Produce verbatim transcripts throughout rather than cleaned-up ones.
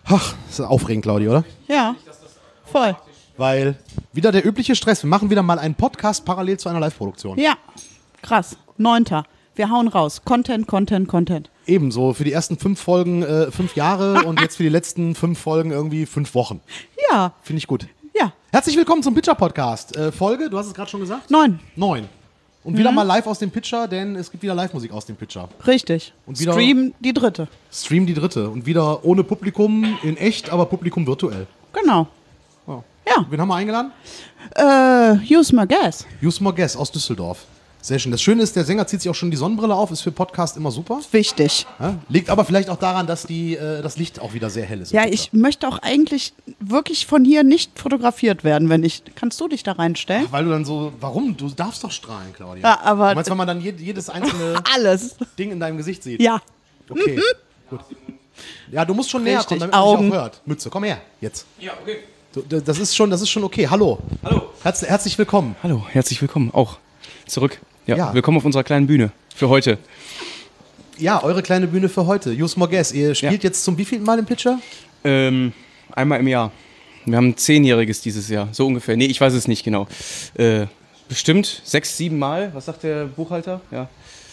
Ach, das ist aufregend, Claudia, oder? Ja, voll. Weil wieder der übliche Stress. Wir machen wieder mal einen Podcast parallel zu einer Live-Produktion. Ja, krass. Neunter. Wir hauen raus. Content, Content, Content. Ebenso. Für die ersten fünf Folgen äh, fünf Jahre und jetzt für die letzten fünf Folgen irgendwie fünf Wochen. Ja. Finde ich gut. Ja. Herzlich willkommen zum Pitcher-Podcast. Äh, Folge, du hast es gerade schon gesagt? Neun. Neun. Und wieder mhm. mal live aus dem Pitcher, denn es gibt wieder Live-Musik aus dem Pitcher. Richtig. Und wieder Stream die dritte. Stream die dritte. Und wieder ohne Publikum in echt, aber Publikum virtuell. Genau. Oh. Ja. Wen haben wir eingeladen? Äh, Use My Guess. Use My Guess aus Düsseldorf. Sehr schön. Das Schöne ist, der Sänger zieht sich auch schon die Sonnenbrille auf, ist für Podcast immer super. Wichtig. Ja? Liegt aber vielleicht auch daran, dass die, äh, das Licht auch wieder sehr hell ist. Ja, ich möchte auch eigentlich wirklich von hier nicht fotografiert werden, wenn ich. Kannst du dich da reinstellen? Ach, weil du dann so, warum? Du darfst doch strahlen, Claudia. Ja, aber. Du meinst, wenn man dann jed, jedes einzelne alles. Ding in deinem Gesicht sieht? Ja. Okay, gut. Ja, du musst schon näher kommen, damit Augen. man dich auch hört. Mütze, komm her, jetzt. Ja, okay. Du, das ist schon, das ist schon okay. Hallo. Hallo. Herz, herzlich willkommen. Hallo, herzlich willkommen. Auch zurück. Ja, Ja. willkommen auf unserer kleinen Bühne für heute. Ja, eure kleine Bühne für heute. Use My Guess. Ihr spielt Ja. jetzt zum wievielten Mal im Pitcher? Ähm, einmal im Jahr. Wir haben ein Zehnjähriges dieses Jahr, so ungefähr. Nee, ich weiß es nicht genau. Äh, bestimmt sechs, sieben Mal. Was sagt der Buchhalter? Ja.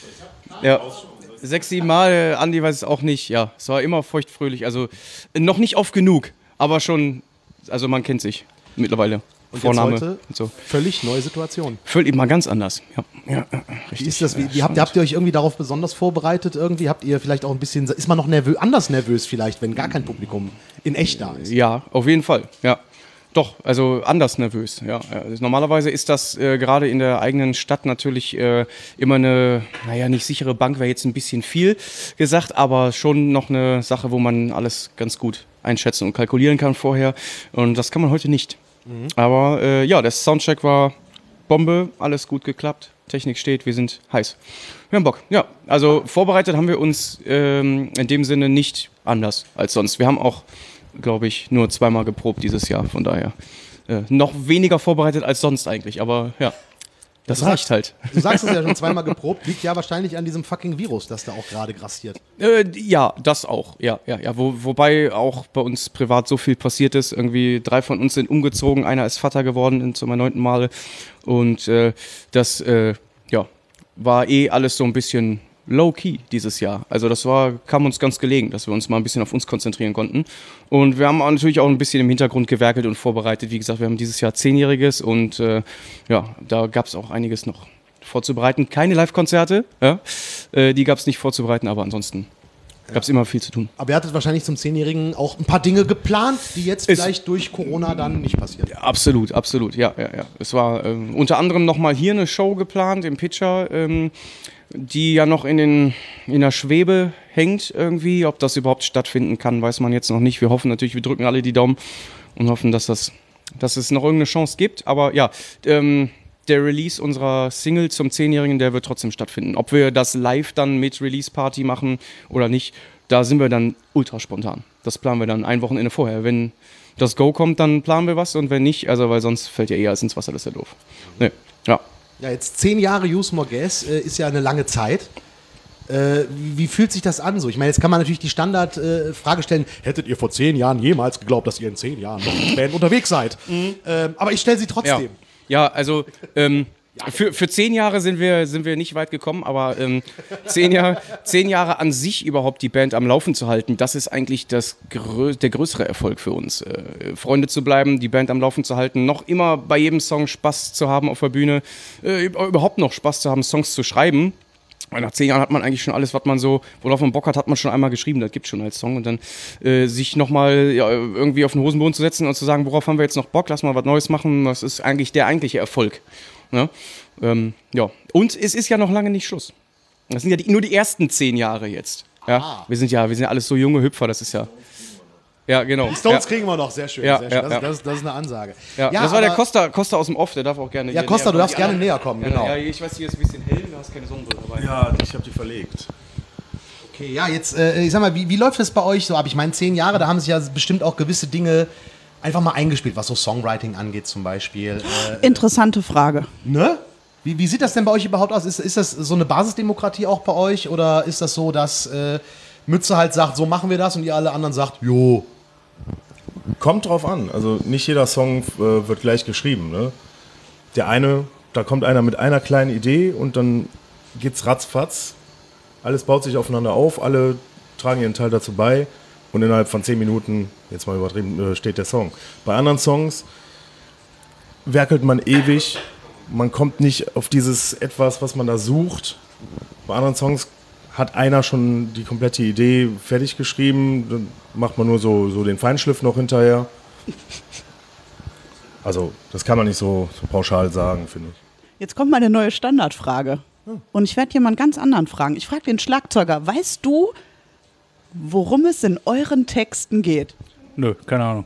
Ja. Sechs, sieben Mal. Äh, Andi weiß es auch nicht. Ja, es war immer feuchtfröhlich. Also äh, noch nicht oft genug, aber schon. Also man kennt sich mittlerweile. Und Vorname jetzt heute und so. völlig neue Situation. Völlig mal ganz anders. Ja, ja, ja, Wie richtig. ist das? Wie, wie habt, habt ihr euch irgendwie darauf besonders vorbereitet? Irgendwie habt ihr vielleicht auch ein bisschen, ist man noch nervös, anders nervös vielleicht, wenn gar kein Publikum in echt da ist? Ja, auf jeden Fall. Ja. Doch, also anders nervös. Ja. Ja. Normalerweise ist das äh, gerade in der eigenen Stadt natürlich äh, immer eine, naja, nicht sichere Bank, wäre jetzt ein bisschen viel gesagt, aber schon noch eine Sache, wo man alles ganz gut einschätzen und kalkulieren kann vorher. Und das kann man heute nicht. Mhm. Aber äh, ja, der Soundcheck war Bombe, alles gut geklappt, Technik steht, wir sind heiß. Wir haben Bock, ja. Also vorbereitet haben wir uns ähm, in dem Sinne nicht anders als sonst. Wir haben auch, glaube ich, nur zweimal geprobt dieses Jahr, von daher äh, noch weniger vorbereitet als sonst eigentlich, aber ja, das Du reicht sagst- halt. Du sagst es ja schon zweimal geprobt, liegt ja wahrscheinlich an diesem fucking Virus, das da auch gerade grassiert. Äh, ja, das auch. Ja, ja, ja. Wo, wobei auch bei uns privat so viel passiert ist. Irgendwie drei von uns sind umgezogen, einer ist Vater geworden zu meinem neunten Male. Und äh, das äh, ja, war eh alles so ein bisschen low-key dieses Jahr. Also das war, kam uns ganz gelegen, dass wir uns mal ein bisschen auf uns konzentrieren konnten. Und wir haben auch natürlich auch ein bisschen im Hintergrund gewerkelt und vorbereitet. Wie gesagt, wir haben dieses Jahr Zehnjähriges und äh, ja, da gab es auch einiges noch vorzubereiten. Keine Live-Konzerte, ja? äh, die gab es nicht vorzubereiten, aber ansonsten gab es immer viel zu tun. Aber ihr hattet wahrscheinlich zum Zehnjährigen auch ein paar Dinge geplant, die jetzt Es- vielleicht durch Corona dann nicht passieren. Absolut, absolut, ja, ja, ja. Es war ähm, unter anderem nochmal hier eine Show geplant im Pitcher, ähm, die ja noch in, den, in der Schwebe hängt irgendwie. Ob das überhaupt stattfinden kann, weiß man jetzt noch nicht. Wir hoffen natürlich, wir drücken alle die Daumen und hoffen, dass, das, dass es noch irgendeine Chance gibt. Aber ja, ähm, der Release unserer Single zum Zehnjährigen, der wird trotzdem stattfinden. Ob wir das live dann mit Release-Party machen oder nicht, da sind wir dann ultra spontan. Das planen wir dann ein Wochenende vorher. Wenn das Go kommt, dann planen wir was und wenn nicht, also weil sonst fällt ja eh alles ins Wasser, das ist ja doof. Nee, ja. Ja, jetzt zehn Jahre Use My Guess äh, ist ja eine lange Zeit. Äh, wie, wie fühlt sich das an so? Ich meine, jetzt kann man natürlich die Standardfrage äh, Frage stellen, hättet ihr vor zehn Jahren jemals geglaubt, dass ihr in zehn Jahren noch mit Band unterwegs seid? Ähm, aber ich stelle sie Ja, trotzdem. ja also ähm, für, für zehn Jahre sind wir, sind wir nicht weit gekommen, aber ähm, zehn, Jahr, zehn Jahre an sich überhaupt die Band am Laufen zu halten, das ist eigentlich das grö- der größere Erfolg für uns. Äh, Freunde zu bleiben, die Band am Laufen zu halten, noch immer bei jedem Song Spaß zu haben auf der Bühne, äh, überhaupt noch Spaß zu haben, Songs zu schreiben. Weil nach zehn Jahren hat man eigentlich schon alles, was man so, worauf man Bock hat, hat man schon einmal geschrieben, das gibt schon als Song. Und dann äh, sich nochmal ja, irgendwie auf den Hosenboden zu setzen und zu sagen, worauf haben wir jetzt noch Bock, lass mal was Neues machen, das ist eigentlich der eigentliche Erfolg. Ne? Ähm, ja. Und es ist ja noch lange nicht Schluss. Das sind ja die, nur die ersten zehn Jahre jetzt. Ja? Ah. Wir sind ja, wir sind ja alles so junge Hüpfer, das ist ja. Ja, genau. Die Stones ja. kriegen wir noch, sehr schön. Ja, sehr schön. ja, Das, ja. Das, das ist eine Ansage. Ja, Ja, das war der aber- Costa, Costa aus dem Off, der darf auch gerne. Ja, hier Costa, näher du darfst kommen. gerne Die näher kommen, anderen- genau. Ja, ich weiß, hier ist ein bisschen hell, du hast keine Sonnenbrille dabei. Ja, ich habe die verlegt. Okay, ja, jetzt, äh, ich sag mal, wie, wie läuft das bei euch so ab? Ich meine, zehn Jahre, da haben sich ja bestimmt auch gewisse Dinge einfach mal eingespielt, was so Songwriting angeht zum Beispiel. Äh, Interessante Frage. ne? Wie, wie sieht das denn bei euch überhaupt aus? Ist, ist das so eine Basisdemokratie auch bei euch? Oder ist das so, dass äh, Mütze halt sagt, so machen wir das und ihr alle anderen sagt, jo, kommt drauf an. Also nicht jeder Song äh, wird gleich geschrieben. Ne? Der eine, da kommt einer mit einer kleinen Idee und dann geht's ratzfatz. Alles baut sich aufeinander auf, alle tragen ihren Teil dazu bei und innerhalb von zehn Minuten, jetzt mal übertrieben, äh, steht der Song. Bei anderen Songs werkelt man ewig, man kommt nicht auf dieses etwas, was man da sucht. Bei anderen Songs hat einer schon die komplette Idee fertig geschrieben, dann macht man nur so, so den Feinschliff noch hinterher. Also das kann man nicht so, so pauschal sagen, finde ich. Jetzt kommt mal eine neue Standardfrage. Und ich werde jemand ganz anderen fragen. Ich frage den Schlagzeuger, weißt du, worum es in euren Texten geht? Nö, keine Ahnung.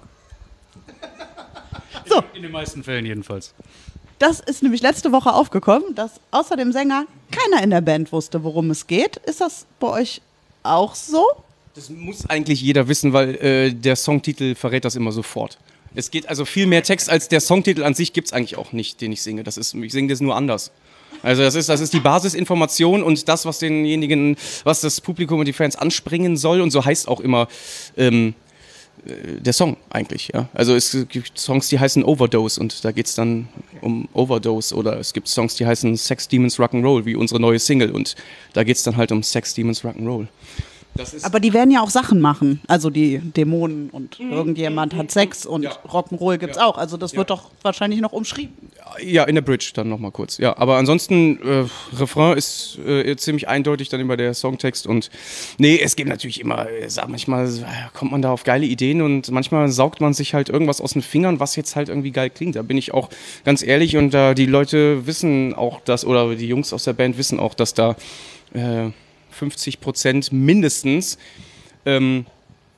So. In den meisten Fällen jedenfalls. Das ist nämlich letzte Woche aufgekommen, dass außer dem Sänger keiner in der Band wusste, worum es geht. Ist das bei euch auch so? Das muss eigentlich jeder wissen, weil äh, der Songtitel verrät das immer sofort. Es geht also viel mehr Text als der Songtitel an sich gibt es eigentlich auch nicht, den ich singe. Das ist, ich singe das nur anders. Also das ist, das ist die Basisinformation und das, was denjenigen, was das Publikum und die Fans anspringen soll. Und so heißt auch immer ähm, der Song eigentlich. Ja? Also es gibt Songs, die heißen Overdose und da geht es dann um Overdose. Oder es gibt Songs, die heißen Sex Demons Rock'n'Roll, wie unsere neue Single. Und da geht es dann halt um Sex Demons Rock'n'Roll. Das ist Aber die werden ja auch Sachen machen. Also die Dämonen und mhm. irgendjemand hat Sex und ja. Rock'n'Roll gibt's ja. auch. Also das ja. wird doch wahrscheinlich noch umschrieben. Ja, in der Bridge dann nochmal kurz. Ja, aber ansonsten, äh, Refrain ist äh, ziemlich eindeutig dann immer der Songtext. Und nee, es gibt natürlich immer, äh, manchmal äh, kommt man da auf geile Ideen und manchmal saugt man sich halt irgendwas aus den Fingern, was jetzt halt irgendwie geil klingt. Da bin ich auch ganz ehrlich und äh, die Leute wissen auch das, oder die Jungs aus der Band wissen auch, dass da äh, fünfzig Prozent mindestens, ähm,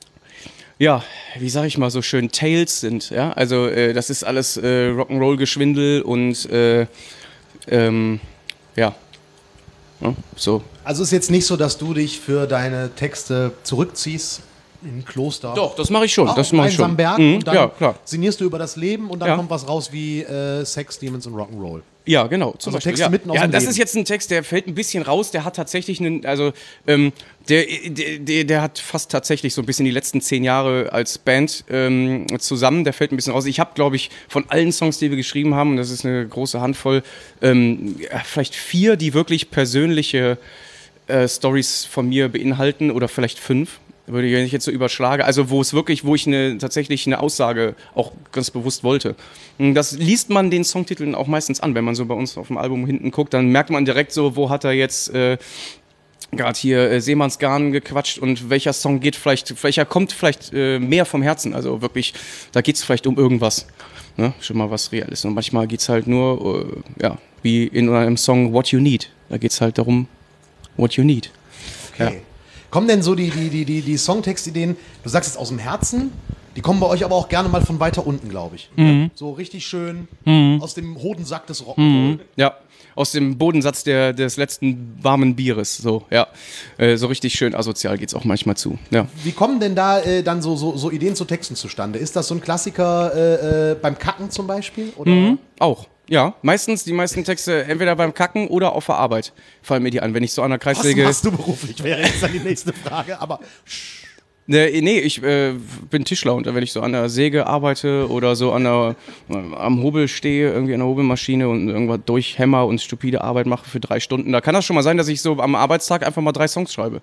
ja, wie sag ich mal so schön, Tales sind. Ja? Also äh, das ist alles äh, Rock'n'Roll-Geschwindel und äh, ähm, ja, ja, so. Also ist jetzt nicht so, dass du dich für deine Texte zurückziehst in ein Kloster. Doch, das mache ich schon. Auch das mache ich schon. Berg Mhm, und dann ja, klar. sinnierst du über das Leben und dann Ja. kommt was raus wie äh, Sex, Demons und Rock'n'Roll. Ja, genau. Zum Also Beispiel. Texte ja. mitten aus ja, dem das Leben. ist jetzt ein Text, der fällt ein bisschen raus. Der hat tatsächlich einen, also ähm, der, der, der, der hat fast tatsächlich so ein bisschen die letzten zehn Jahre als Band ähm, zusammen. Der fällt ein bisschen raus. Ich habe, glaube ich, von allen Songs, die wir geschrieben haben, und das ist eine große Handvoll, ähm, ja, vielleicht vier, die wirklich persönliche äh, Stories von mir beinhalten, oder vielleicht fünf. Würde ich, wenn ich jetzt so überschlage, also wo es wirklich, wo ich eine, tatsächlich eine Aussage auch ganz bewusst wollte. Und das liest man den Songtiteln auch meistens an, wenn man so bei uns auf dem Album hinten guckt, dann merkt man direkt so, wo hat er jetzt äh, gerade hier äh, Seemannsgarn gequatscht und welcher Song geht vielleicht, welcher kommt vielleicht äh, mehr vom Herzen, also wirklich, da geht es vielleicht um irgendwas, ne? Schon mal was Reales. Und manchmal geht es halt nur, äh, ja, wie in einem Song What You Need, da geht es halt darum, what you need. Okay. Ja. Kommen denn so die, die, die, die, die Songtextideen, du sagst es aus dem Herzen, die kommen bei euch aber auch gerne mal von weiter unten, glaube ich. Mhm. So richtig schön Mhm. aus dem Hodensack des Rock'n'Roll. Mhm. Ja, aus dem Bodensatz der, des letzten warmen Bieres, so, ja. Äh, so richtig schön asozial geht's auch manchmal zu, ja. Wie kommen denn da äh, dann so, so, so Ideen zu Texten zustande? Ist das so ein Klassiker äh, äh, beim Kacken zum Beispiel? Oder? Mhm. Auch. Ja, meistens, die meisten Texte entweder beim Kacken oder auf der Arbeit fallen mir die an, wenn ich so an der Was Kreissäge... machst du beruflich, wäre jetzt dann die nächste Frage, aber... Nee, nee ich äh, bin Tischler und wenn ich so an der Säge arbeite oder so an der, äh, am Hobel stehe, irgendwie an der Hobelmaschine und irgendwas durchhämmer und stupide Arbeit mache für drei Stunden, da kann das schon mal sein, dass ich so am Arbeitstag einfach mal drei Songs schreibe.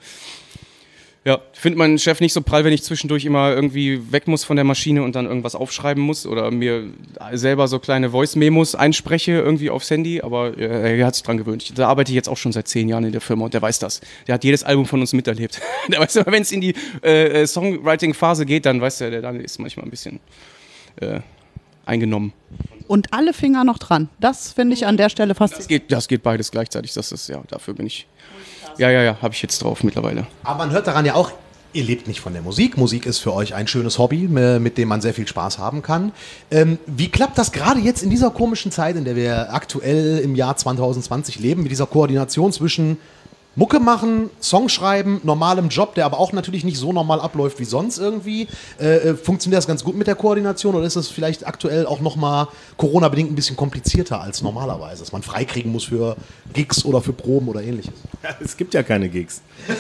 Ja, findet mein Chef nicht so prall, wenn ich zwischendurch immer irgendwie weg muss von der Maschine und dann irgendwas aufschreiben muss oder mir selber so kleine Voice-Memos einspreche irgendwie aufs Handy, aber äh, er hat sich dran gewöhnt. Da arbeite ich jetzt auch schon seit zehn Jahren in der Firma und der weiß das. Der hat jedes Album von uns miterlebt. Der weiß immer, wenn es in die äh, Songwriting-Phase geht, dann weiß er, der dann ist manchmal ein bisschen äh, eingenommen. Und alle Finger noch dran. Das finde ich an der Stelle fast. Das geht, das geht beides gleichzeitig. Das ist, ja, dafür bin ich. Ja, ja, ja, habe ich jetzt drauf mittlerweile. Aber man hört daran ja auch, ihr lebt nicht von der Musik. Musik ist für euch ein schönes Hobby, mit dem man sehr viel Spaß haben kann. Ähm, wie klappt das gerade jetzt in dieser komischen Zeit, in der wir aktuell im Jahr zwanzig zwanzig leben, mit dieser Koordination zwischen Mucke machen, Song schreiben, normalem Job, der aber auch natürlich nicht so normal abläuft wie sonst irgendwie. Äh, funktioniert das ganz gut mit der Koordination oder ist das vielleicht aktuell auch nochmal Corona-bedingt ein bisschen komplizierter als normalerweise, dass man freikriegen muss für Gigs oder für Proben oder ähnliches? Ja, es gibt ja keine Gigs.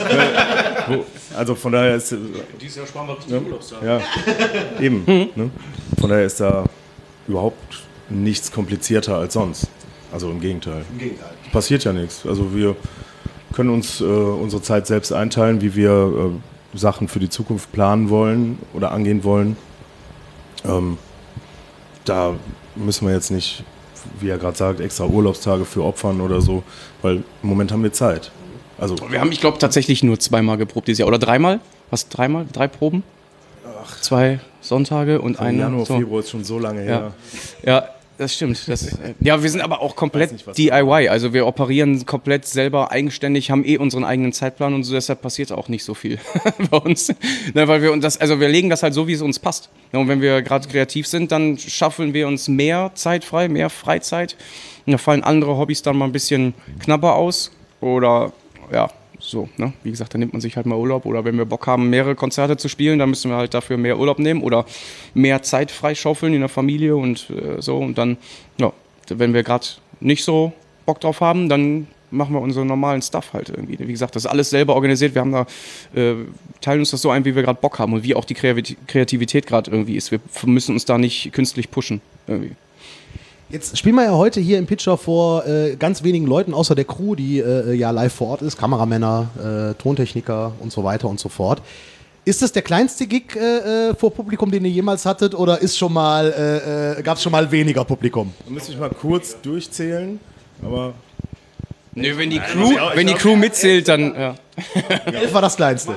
Also von daher ist... Dieses Jahr sparen wir richtig Urlaubstage. Ja, eben. Mhm. Ne? Von daher ist da überhaupt nichts komplizierter als sonst. Also im Gegenteil. Im Gegenteil. Passiert ja nichts. Also wir können uns äh, unsere Zeit selbst einteilen, wie wir äh, Sachen für die Zukunft planen wollen oder angehen wollen. Ähm, da müssen wir jetzt nicht, wie er gerade sagt, extra Urlaubstage für opfern oder so, weil im Moment haben wir Zeit. Also Wir haben, ich glaube, tatsächlich nur zweimal geprobt dieses Jahr. Oder dreimal? Was, dreimal? Drei Proben? Ach. Zwei Sonntage und eine. Januar, so. Februar ist schon so lange Ja, her. ja, das stimmt. Das, äh, ja, wir sind aber auch komplett nicht, was D I Y. Also wir operieren komplett selber eigenständig, haben eh unseren eigenen Zeitplan und so, deshalb passiert auch nicht so viel bei uns. Ne, weil wir uns das, also wir legen das halt so, wie es uns passt. Ja, und wenn wir gerade kreativ sind, dann schaffeln wir uns mehr Zeit frei, mehr Freizeit. Und da fallen andere Hobbys dann mal ein bisschen knapper aus. Oder ja, so, ne? Wie gesagt, dann nimmt man sich halt mal Urlaub. Oder wenn wir Bock haben, mehrere Konzerte zu spielen, dann müssen wir halt dafür mehr Urlaub nehmen oder mehr Zeit freischaufeln in der Familie und äh, so. Und dann, ja, wenn wir gerade nicht so Bock drauf haben, dann machen wir unseren normalen Stuff halt irgendwie. Wie gesagt, das ist alles selber organisiert. Wir haben da, äh, teilen uns das so ein, wie wir gerade Bock haben und wie auch die Kreativität gerade irgendwie ist. Wir müssen uns da nicht künstlich pushen irgendwie. Jetzt spielen wir ja heute hier im Pitcher vor äh, ganz wenigen Leuten, außer der Crew, die äh, ja live vor Ort ist, Kameramänner, äh, Tontechniker und so weiter und so fort. Ist das der kleinste Gig äh, vor Publikum, den ihr jemals hattet, oder ist schon mal, äh, äh, gab es schon mal weniger Publikum? Da müsste ich mal kurz durchzählen, aber... Nö, wenn die Crew, wenn die Crew mitzählt, dann, ja. Elf war das kleinste.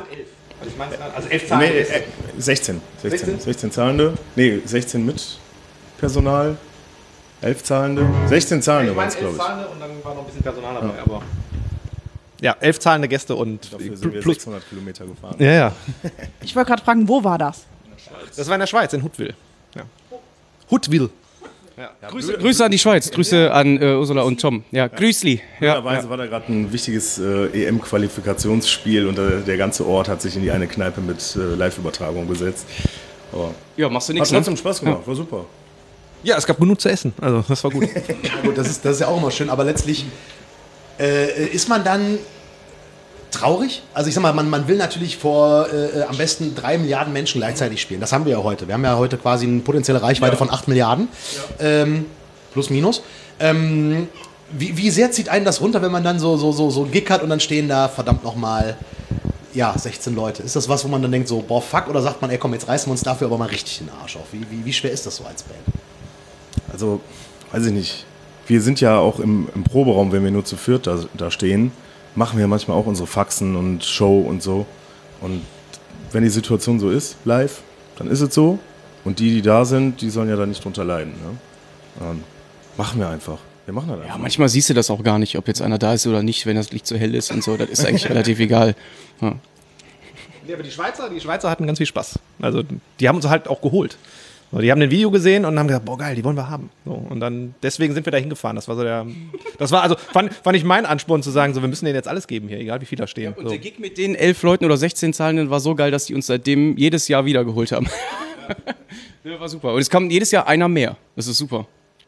Also elf Nee, Zahlen. äh, sechzehn. sechzehn. sechzehn Zahlende. Nee, sechzehn mit Personal. elf Zahlende. sechzehn Zahlende waren es, glaube ich. Zahlende und dann war noch ein bisschen Personal dabei, ja. aber... Ja, elf zahlende Gäste und Dafür sind wir plus... sechshundert Kilometer gefahren. Ja, ja. Ich wollte gerade fragen, wo war das? Das war in der Schweiz, in Huttwil. Ja. Huttwil. Ja, Grüße, Grüße an die Schweiz, Grüße an äh, Ursula und Tom. Ja, Grüßli. Ja, Blöderweise ja. war da gerade ein wichtiges äh, E M-Qualifikationsspiel und äh, der ganze Ort hat sich in die eine Kneipe mit äh, Live-Übertragung gesetzt. Aber ja, machst du hat nichts, trotzdem ne? Spaß gemacht, war super. Ja, es gab genug zu essen, also das war gut. Ja, gut, das ist, das ist ja auch immer schön, aber letztlich äh, ist man dann traurig? Also ich sag mal, man, man will natürlich vor äh, am besten drei Milliarden Menschen gleichzeitig spielen. Das haben wir ja heute. Wir haben ja heute quasi eine potenzielle Reichweite Ja. von acht Milliarden. Ähm, plus, minus. Ähm, wie, wie sehr zieht einen das runter, wenn man dann so, so, so, so einen Gig hat und dann stehen da verdammt nochmal ja, sechzehn Leute? Ist das was, wo man dann denkt so, boah, fuck, oder sagt man, ey komm, jetzt reißen wir uns dafür aber mal richtig den Arsch auf? Wie, wie, wie schwer ist das so als Band? Also, weiß ich nicht. Wir sind ja auch im, im Proberaum, wenn wir nur zu viert da, da stehen, machen wir manchmal auch unsere Faxen und Show und so. Und wenn die Situation so ist, live, dann ist es so. Und die, die da sind, die sollen ja da nicht drunter leiden. Ne? Dann machen wir einfach. Wir machen das einfach. Ja, manchmal siehst du das auch gar nicht, ob jetzt einer da ist oder nicht, wenn das Licht so hell ist und so. Das ist eigentlich relativ egal. Ja. Ja, aber die Schweizer, die Schweizer hatten ganz viel Spaß. Also die haben uns halt auch geholt. So, die haben ein Video gesehen und haben gesagt, boah geil, die wollen wir haben. So, und dann deswegen sind wir da hingefahren. Das war so der, das war also fand, fand ich mein Ansporn zu sagen, so wir müssen denen jetzt alles geben hier, egal wie viele da stehen. Und So. der Gig mit den elf Leuten oder sechzehn Zahlenden war so geil, dass die uns seitdem jedes Jahr wiedergeholt haben. Ja, war super. Und es kam jedes Jahr einer mehr. Das ist super.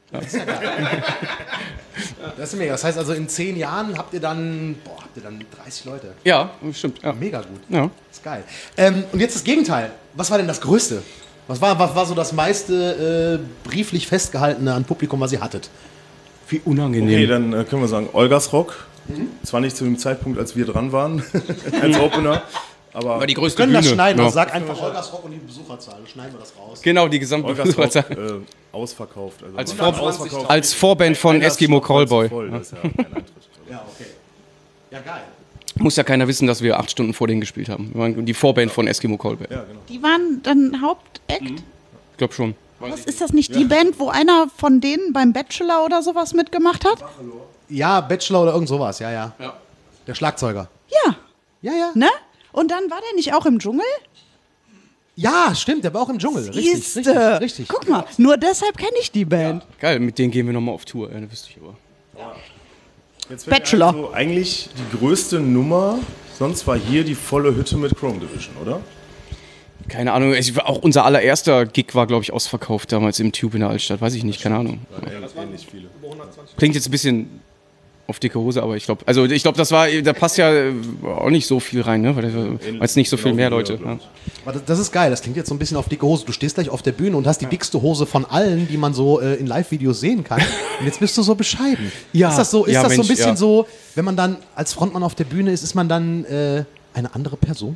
Das ist mega. Das heißt also, in zehn Jahren habt ihr dann, boah, habt ihr dann dreißig Leute. Ja, stimmt. Ja. Mega gut. Ja. Das ist geil. Ähm, und jetzt das Gegenteil. Was war denn das Größte? Was war, was war so das meiste äh, brieflich festgehaltene an Publikum, was ihr hattet? Wie unangenehm. Okay, dann äh, können wir sagen, Olgas Rock. Zwar nicht zu dem Zeitpunkt, als wir dran waren, als Opener, aber war die größte Wir können das Bühne. schneiden. Ja. Also sag einfach Olgas Rock und die Besucherzahl. Schneiden wir das raus. Genau, die gesamte Olgas Rock Besucherzahl. äh, ausverkauft. Also Als, man- Vor ausverkauft. als Vorband von Einer Eskimo Stock war zu Callboy. voll, Ja. das ist ja kein Eintritt. Ja, okay. Ja, geil. Muss ja keiner wissen, dass wir acht Stunden vor denen gespielt haben. Wir waren die Vorband von Eskimo Callboy. Ja, genau. Die waren dann Hauptakt? Ich glaube schon. Was, ist das nicht die Band, wo einer von denen beim Bachelor oder sowas mitgemacht hat? Ja, Bachelor oder irgend sowas. Ja, ja. Ja. Der Schlagzeuger. Ja, Ja, ja. ne? Und dann war der nicht auch im Dschungel? Ja, stimmt. Der war auch im Dschungel. Richtig, richtig, Siehste. richtig. Guck mal, nur deshalb kenne ich die Band. Geil, mit denen gehen wir nochmal auf Tour. Ja, das wüsste ich aber. Jetzt fällt mir Bachelor. Also eigentlich die größte Nummer, sonst war hier die volle Hütte mit Chrome Division, oder? Keine Ahnung, ich, auch unser allererster Gig war, glaube ich, ausverkauft damals im Tube in der Altstadt. Weiß ich nicht, keine Ahnung. Ähnlich viele. Klingt jetzt ein bisschen auf dicke Hose, aber ich glaube, also ich glaube, das war, da passt ja auch nicht so viel rein, ne? Weil es nicht so viel mehr Leute. Ja. Aber das- das ist geil, das klingt jetzt so ein bisschen auf dicke Hose. Du stehst gleich auf der Bühne und hast die dickste Hose von allen, die man so äh, in Live-Videos sehen kann. Und jetzt bist du so bescheiden. Ja. Ist das so, ist Ja, das so ein Mensch, bisschen ja. so, wenn man dann als Frontmann auf der Bühne ist, ist man dann äh, eine andere Person?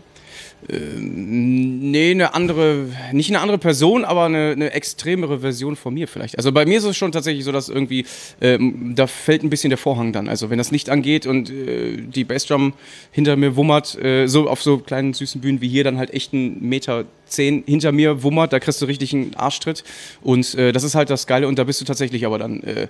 Nee, eine andere, nicht eine andere Person, aber eine, eine extremere Version von mir vielleicht. Also bei mir ist es schon tatsächlich so, dass irgendwie, ähm, da fällt ein bisschen der Vorhang dann. Also wenn das Licht angeht und äh, die Bassdrum hinter mir wummert, äh, so auf so kleinen süßen Bühnen wie hier dann halt echt ein Meter zehn hinter mir wummert, da kriegst du richtig einen Arschtritt. Und äh, das ist halt das Geile und da bist du tatsächlich aber dann... Äh,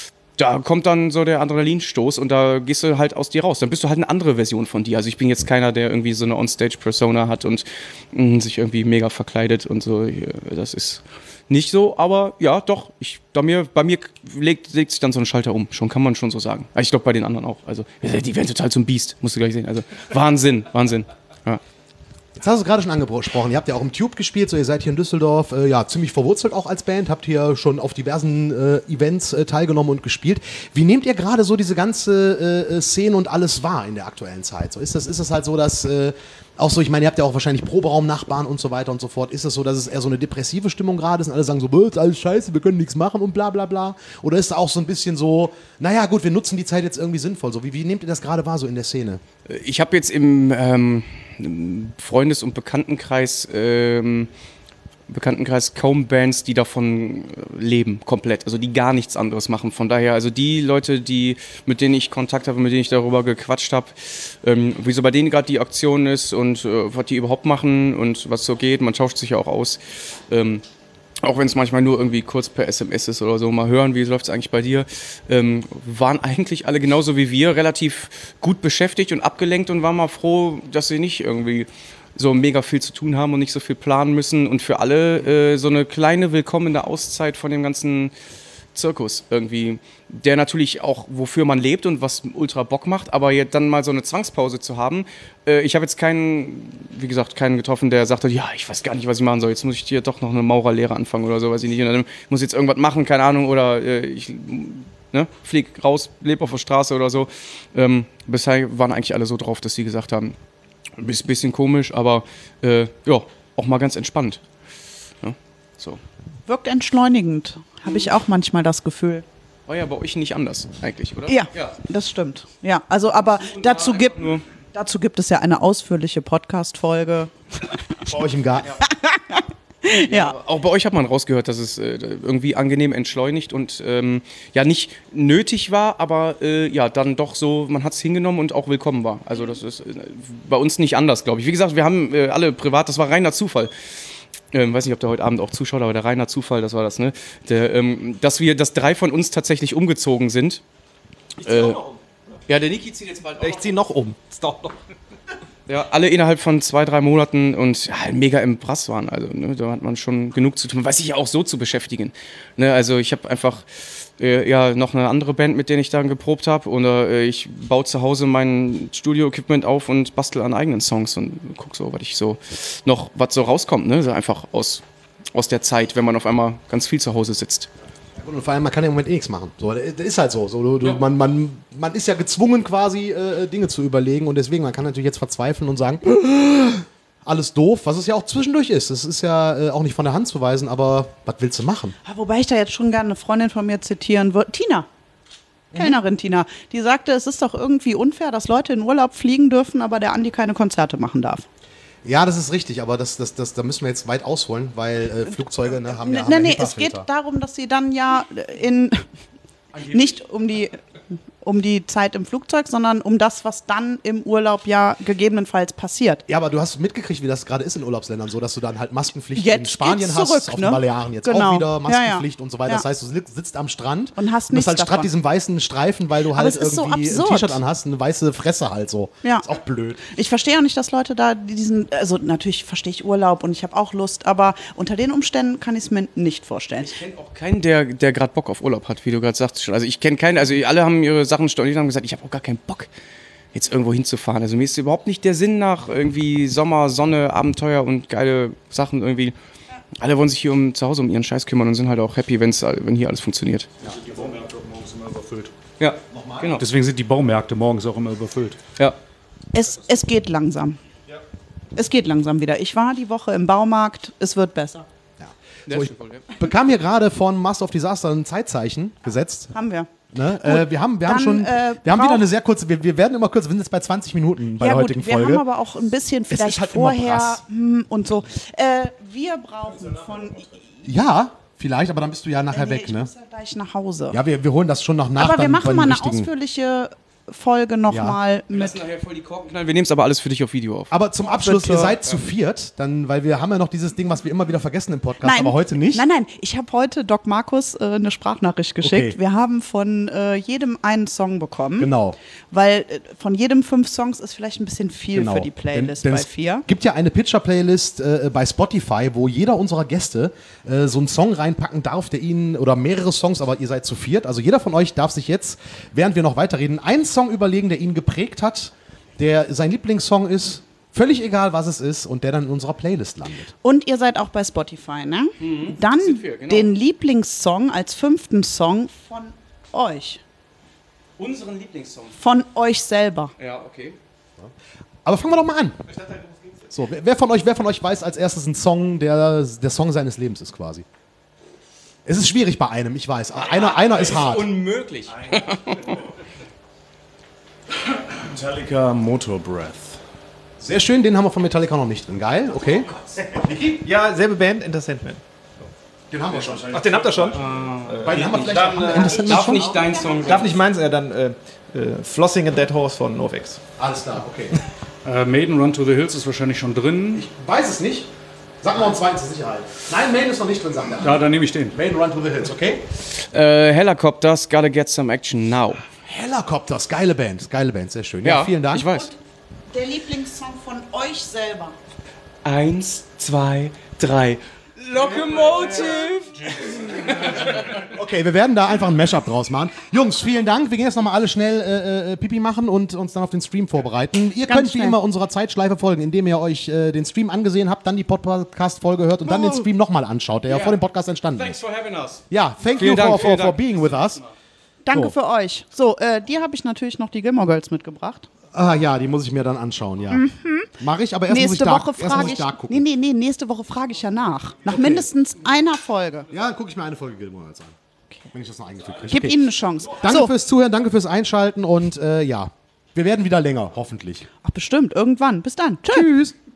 da kommt dann so der Adrenalinstoß und da gehst du halt aus dir raus. Dann bist du halt eine andere Version von dir. Also ich bin jetzt keiner, der irgendwie so eine On-Stage-Persona hat und mh, sich irgendwie mega verkleidet und so. Das ist nicht so, aber ja, doch. Ich, bei mir, bei mir legt, legt sich dann so ein Schalter um. Schon kann man schon so sagen. Aber ich glaube bei den anderen auch. Also die werden total zum Biest, musst du gleich sehen. Also Wahnsinn, Wahnsinn. Ja. Jetzt hast du es gerade schon angesprochen, ihr habt ja auch im Tube gespielt, so ihr seid hier in Düsseldorf äh, ja ziemlich verwurzelt auch als Band, habt hier schon auf diversen äh, Events äh, teilgenommen und gespielt. Wie nehmt ihr gerade so diese ganze äh, Szene und alles wahr in der aktuellen Zeit? So ist das, ist das halt so, dass äh, auch so, ich meine, ihr habt ja auch wahrscheinlich Proberaum-Nachbarn und so weiter und so fort. Ist es so, dass es eher so eine depressive Stimmung gerade ist und alle sagen so, "Bäh, ist alles scheiße, wir können nichts machen und bla bla bla"? Oder ist da auch so ein bisschen so, naja gut, wir nutzen die Zeit jetzt irgendwie sinnvoll. So, wie, wie nehmt ihr das gerade wahr so in der Szene? Ich habe jetzt im, ähm, im Freundes- und Bekanntenkreis, ähm, Bekanntenkreis kaum Bands, die davon leben, komplett. Also die gar nichts anderes machen. Von daher, also die Leute, die, mit denen ich Kontakt habe, mit denen ich darüber gequatscht habe, ähm, wieso bei denen gerade die Aktion ist und äh, was die überhaupt machen und was so geht. Man tauscht sich ja auch aus. Ähm, auch wenn es manchmal nur irgendwie kurz per S M S ist oder so, mal hören, wie läuft es eigentlich bei dir, ähm, waren eigentlich alle genauso wie wir relativ gut beschäftigt und abgelenkt und waren mal froh, dass sie nicht irgendwie so mega viel zu tun haben und nicht so viel planen müssen und für alle äh, so eine kleine willkommene Auszeit von dem ganzen Zirkus irgendwie, der natürlich auch, wofür man lebt und was ultra Bock macht, aber jetzt dann mal so eine Zwangspause zu haben. Äh, ich habe jetzt keinen, wie gesagt, keinen getroffen, der sagte, ja, ich weiß gar nicht, was ich machen soll, jetzt muss ich hier doch noch eine Maurerlehre anfangen oder so, weiß ich nicht, und dann muss ich jetzt irgendwas machen, keine Ahnung, oder äh, ich ne, flieg raus, lebe auf der Straße oder so. Ähm, bisher waren eigentlich alle so drauf, dass sie gesagt haben, ein bisschen komisch, aber äh, ja, auch mal ganz entspannt. Ja, so. Wirkt entschleunigend, habe ich auch manchmal das Gefühl. War ja bei euch nicht anders eigentlich, oder? Ja, das stimmt. Ja, also aber dazu gibt, nur- dazu gibt es ja eine ausführliche Podcast-Folge. Bei euch im Garten? Ja. Auch bei euch hat man rausgehört, dass es äh, irgendwie angenehm entschleunigt und ähm, ja nicht nötig war, aber äh, ja dann doch so, man hat es hingenommen und auch willkommen war. Also das ist äh, bei uns nicht anders, glaube ich. Wie gesagt, wir haben äh, alle privat, das war reiner Zufall. Ähm, weiß nicht, ob der heute Abend auch zuschaut, aber der reiner Zufall, das war das, ne? Der, ähm, dass wir, dass drei von uns tatsächlich umgezogen sind. Äh, ja, der Niki zieht jetzt bald auch. Ich zieh noch um. Das dauert noch. Ja, alle innerhalb von zwei, drei Monaten und ja, mega im Brass waren. Also ne, da hat man schon genug zu tun. Man weiß sich ja auch so zu beschäftigen. Ne, also ich habe einfach äh, ja noch eine andere Band, mit der ich dann geprobt habe. Oder äh, ich baue zu Hause mein Studio-Equipment auf und bastel an eigenen Songs und guck so, was ich so noch, was so rauskommt. Ne, so einfach aus, aus der Zeit, wenn man auf einmal ganz viel zu Hause sitzt. Und vor allem, man kann ja im Moment eh nichts machen. So, das ist halt so. so du, du, man, man, man ist ja gezwungen, quasi äh, Dinge zu überlegen. Und deswegen, man kann natürlich jetzt verzweifeln und sagen, alles doof, was es ja auch zwischendurch ist. Das ist ja äh, auch nicht von der Hand zu weisen, aber was willst du machen? Wobei ich da jetzt schon gerne eine Freundin von mir zitieren würde. Tina. Kellnerin Tina. Die sagte, es ist doch irgendwie unfair, dass Leute in Urlaub fliegen dürfen, aber der Andi keine Konzerte machen darf. Ja, das ist richtig, aber das, das, das, da müssen wir jetzt weit ausholen, weil äh, Flugzeuge ne, haben ja, haben Nee, ja nee, es geht HEPA-Filter. darum, dass sie dann ja in nicht um die um die Zeit im Flugzeug, sondern um das, was dann im Urlaub ja gegebenenfalls passiert. Ja, aber du hast mitgekriegt, wie das gerade ist in Urlaubsländern, so dass du dann halt Maskenpflicht Jetzt in Spanien geht's hast, zurück, auf ne? den Balearen jetzt Genau. auch wieder Maskenpflicht Ja, ja. und so weiter. Ja. Das heißt, du sitzt- sitzt am Strand Und hast und nichts hast halt statt davon. diesem weißen Streifen, weil du halt es ist so irgendwie ein absurd. T-Shirt anhast, eine weiße Fresse halt so. Ja. Ist auch blöd. Ich verstehe auch nicht, dass Leute da diesen, also natürlich verstehe ich Urlaub und ich habe auch Lust, aber unter den Umständen kann ich es mir nicht vorstellen. Ich kenne auch keinen, der, der gerade Bock auf Urlaub hat, wie du gerade sagst schon. Also ich kenne keinen, also alle haben ihre Sachen Sachen stehen. Und ich habe gesagt, ich habe auch gar keinen Bock, jetzt irgendwo hinzufahren. Also mir ist überhaupt nicht der Sinn nach irgendwie Sommer, Sonne, Abenteuer und geile Sachen irgendwie. Alle wollen sich hier um, zu Hause um ihren Scheiß kümmern und sind halt auch happy, wenn's, wenn hier alles funktioniert. Die Baumärkte morgens immer überfüllt. Ja, genau. Deswegen sind die Baumärkte morgens auch immer überfüllt. Ja. Es, es geht langsam. Es geht langsam wieder. Ich war die Woche im Baumarkt, es wird besser. So, ich bekam hier gerade von Master of Disaster ein Zeitzeichen gesetzt. Haben wir. Ne? Äh, wir haben, wir haben dann, schon, äh, wir haben wieder brauch- eine sehr kurze, wir, wir werden immer kurz, wir sind jetzt bei zwanzig Minuten bei ja der gut, heutigen wir Folge. haben aber auch ein bisschen ist vielleicht halt immer vorher brass. hm, und so. Äh, wir brauchen von... Ja, vielleicht, aber dann bist du ja nachher Nee, weg, ich ne? muss ja gleich nach Hause. Ja, wir, wir holen das schon noch nach. aber wir dann bei machen den mal eine richtigen- ausführliche Folge nochmal Wir mit... lassen nachher voll die Korken knallen. Wir nehmen es aber alles für dich auf Video auf. Aber zum Abschluss, Bitte. ihr seid zu viert, dann, weil wir haben ja noch dieses Ding, was wir immer wieder vergessen im Podcast, aber heute nicht. Nein, nein, ich habe heute Doc Markus äh, eine Sprachnachricht geschickt. Okay. Wir haben von äh, jedem einen Song bekommen. Genau. Weil äh, von jedem fünf Songs ist vielleicht ein bisschen viel Genau. für die Playlist denn, denn bei vier. Es gibt ja eine Pitcher-Playlist äh, bei Spotify, wo jeder unserer Gäste äh, so einen Song reinpacken darf, der ihnen, oder mehrere Songs, aber ihr seid zu viert. Also jeder von euch darf sich jetzt, während wir noch weiterreden, einen Song überlegen, der ihn geprägt hat, der sein Lieblingssong ist, völlig egal, was es ist, und der dann in unserer Playlist landet. Und ihr seid auch bei Spotify, ne? Dann sind wir, genau. den Lieblingssong als fünften Song von euch. Unseren Lieblingssong. Von euch selber. Ja, okay. Aber fangen wir doch mal an. So, wer, wer, von euch, wer von euch weiß als erstes einen Song, der der Song seines Lebens ist quasi? Es ist schwierig bei einem, ich weiß. aber Einer, einer ist hart. Unmöglich. Metallica Motor Breath. Sehr schön, den haben wir von Metallica noch nicht drin. Geil, okay. Ja, selbe Band, Enter Sandman. Den haben wir schon. Ach, den habt ihr schon? Bei den haben wir vielleicht Dann, auch äh, Ende Sandman Darf schon? nicht dein Song Darf nicht meins, äh, dann äh, äh, Flossing a Dead Horse von NoFX. Alles klar, okay. Äh, Maiden Run to the Hills ist wahrscheinlich schon drin. Weiß es nicht. Sag mal einen zweiten zur Sicherheit. Nein, Main ist noch nicht drin, sagt er. Ja, dann nehme ich den. Main Run to the Hills, okay? Äh, Helicopters, Gotta Get Some Action Now. Helicopters, geile Band, geile Band, sehr schön. Ja, vielen Dank. Ich weiß. Der Lieblingssong von euch selber. Eins, zwei, drei. Locomotive! Okay, wir werden da einfach ein Mashup draus machen. Jungs, vielen Dank. Wir gehen jetzt nochmal alle schnell äh, äh, Pipi machen und uns dann auf den Stream vorbereiten. Ihr Ganz könnt wie schnell. immer unserer Zeitschleife folgen, indem ihr euch äh, den Stream angesehen habt, dann die Podcast-Folge hört und dann den Stream nochmal anschaut, der ja vor dem Podcast entstanden ist. for having us. Ja, thank Vielen you Dank, for, for, vielen for Dank. being with us. Danke So. für euch. So, äh, dir habe ich natürlich noch die Gilmore Girls mitgebracht. Ah ja, die muss ich mir dann anschauen, ja. Mach ich, aber erst muss ich nächste da, Woche erst muss frage ich ich. da gucken. Nee, nee, nee, nächste Woche frage ich ja nach. Nach mindestens einer Folge. Ja, dann gucke ich mir eine Folge Gilmore Girls an. Wenn ich das noch eingefügt kriege. Gib ihnen eine Chance. Danke so. fürs Zuhören, danke fürs Einschalten und äh, ja, wir werden wieder länger, hoffentlich. Ach, bestimmt, irgendwann. Bis dann. Tschö. Tschüss.